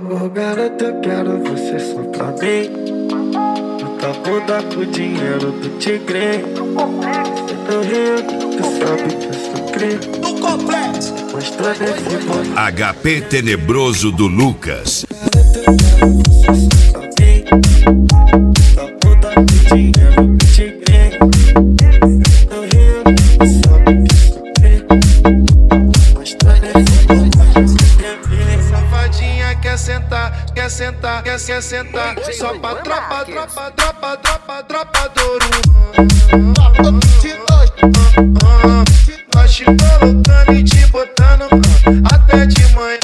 Ô garota, eu quero você só pra mim. Tu tá bunda com dinheiro do tigre. Cê do Rio, tu sabe que eu sou crime. No complexo. Mostra nesse mundo. HP Tenebroso do Lucas. Garota, eu quero você só pra mim. Tu tá bunda com dinheiro do tigre. Cê do Rio, tu sabe que eu sou crime. Mostra nesse mundo. Safadinha quer sentar, quer sentar, quer sentar. Só pra tropa do ouro. Nós te colocando e te botando até de manhã.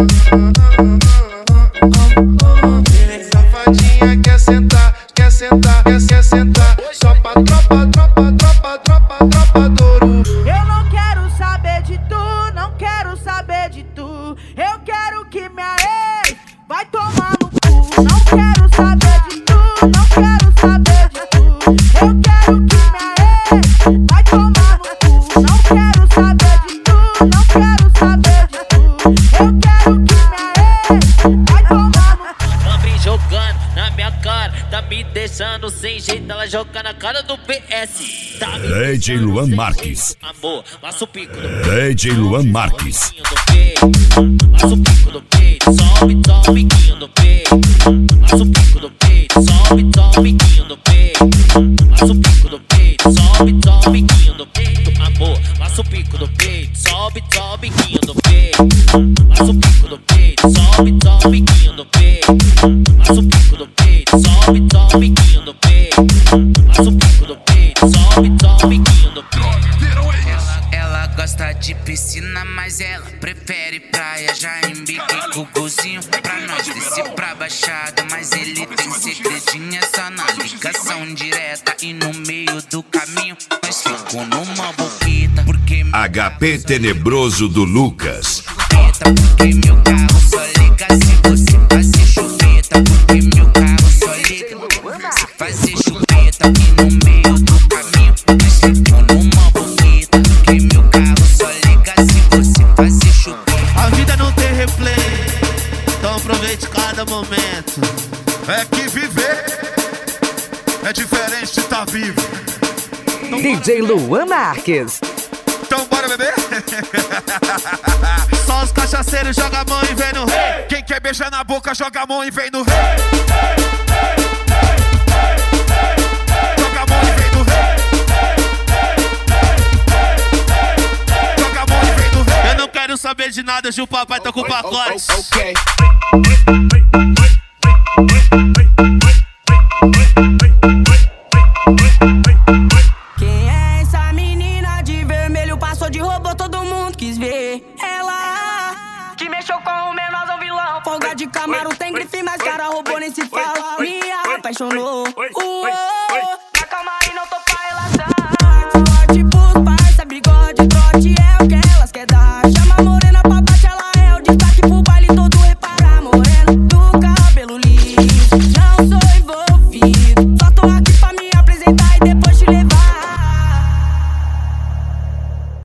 Safadinha quer sentar, quer sentar, quer sentar. Só pra tropa do ouro. Eu não quero saber de tu, não quero saber de tu. Eu quero que minha ex vai tomar no cu. Não quero saber de tu, não quero saber de tu. Eu quero que minha ex vai tomar no cu. Não quero saber de tu, não quero saber de tu. Eu quero que minha ex vai tomar no cu. Vem jogando na minha cara, tá me deixando sem jeito. Ela joga na cara do PS. Tá me DJ Luan Marques. Amor, passa o pico do DJ Luan Marques. passa o pico do peito, sobe o biquinho do peito. Passa o pico do peito, sobe o biquinho do peito. Passa o pico do peito, sobe o biquinho do peito. Amor, passa o pico do peito, sobe o biquinho do peito. Passa o pico do peito, sobe o biquinho do peito. Passa o pico do peito, sobe o biquinho do peito. Passa o pico do peito, sobe o biquinho do peito. Ela gosta de piscina, mas ela prefere praia. Já embiquei com o golzinho pra nós descer pra baixada. Mas ele tem segredinho, é só na ligação direta. E no meio do caminho nós ficamos numa boquita. Porque HP Tenebroso do Lucas. porque meu carro só liga se você fazer chupeta. Porque meu carro só liga se fazer chupeta. E no meio do caminho nós ficamos numa boquita. Porque meu carro só liga se você fazer chupeta. A vida não tem replay, então aproveite cada momento. É que viver é diferente de estar vivo. DJ Luan Marques. Então bora beber? Só os cachaceiros jogam a mão e vem no rei. Quem quer beijar na boca joga a mão e vem no rei. Joga a mão e vem no rei. Joga a mão e vem no rei. Eu não quero saber de nada, Gil Papai tá com o pacote. Quem é essa menina de vermelho? Passou de robô, todo mundo quis ver. Ela que mexeu com o menorzão vilão. Folga de Camaro tem grife, mas cara robô nem se fala. Me apaixonou. Uou.